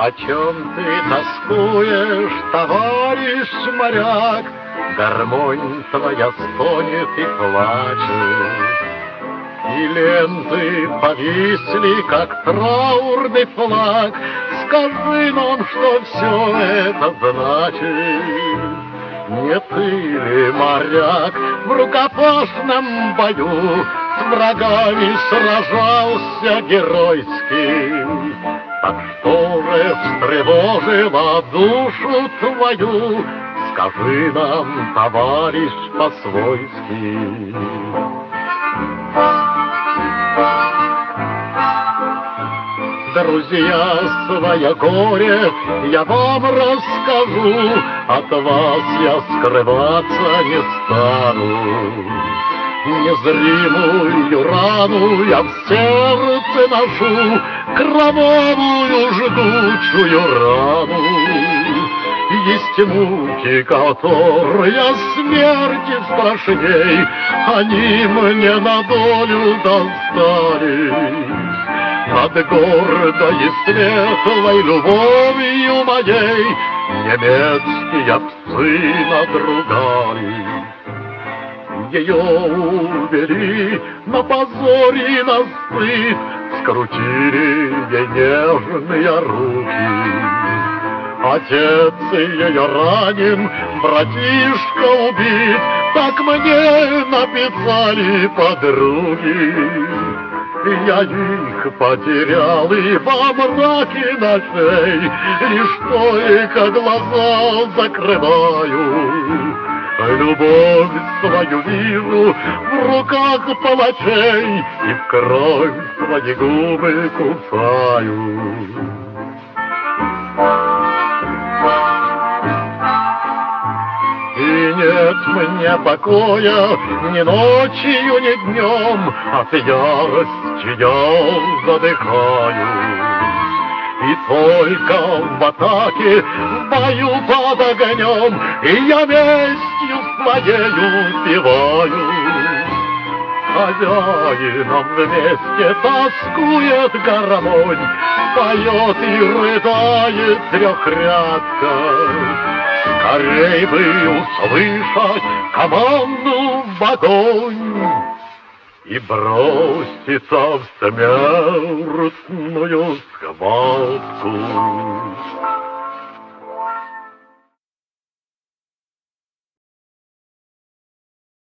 О чем ты тоскуешь, товарищ моряк? Гармонь твоя стонет и плачет, и ленты повисли, как траурный флаг. Скажи нам, что все это значит. Не ты ли, моряк, в рукопашном бою с врагами сражался геройски? Так что же встревожило душу твою? Скажи нам, товарищ, по-свойски. Друзья, свое горе я вам расскажу, от вас я скрываться не стану. Незримую рану я в сердце ношу, кровавую жгучую рану. Есть муки, которые смерти страшней, они мне на долю достались. Над гордой и светлой любовью моей немецкие псы надругались. Ее увели на позор и на стыд, скрутили ей нежные руки. Отец ее ранен, братишка убит, так мне написали подруги. Я их потерял и во мраке ночей лишь только глаза закрываю. Любовь свою вижу в руках палачей и в кровь свои губы кусаю. И нет мне покоя ни ночью, ни днем, от ярости я задыхаюсь. И только в атаке, в бою под огнем, и я местью своею упиваю. Хозяином вместе тоскует гармонь, поет и рыдает трехрядка. Скорей бы услышать команду в огонь и броситься в смертную схватку.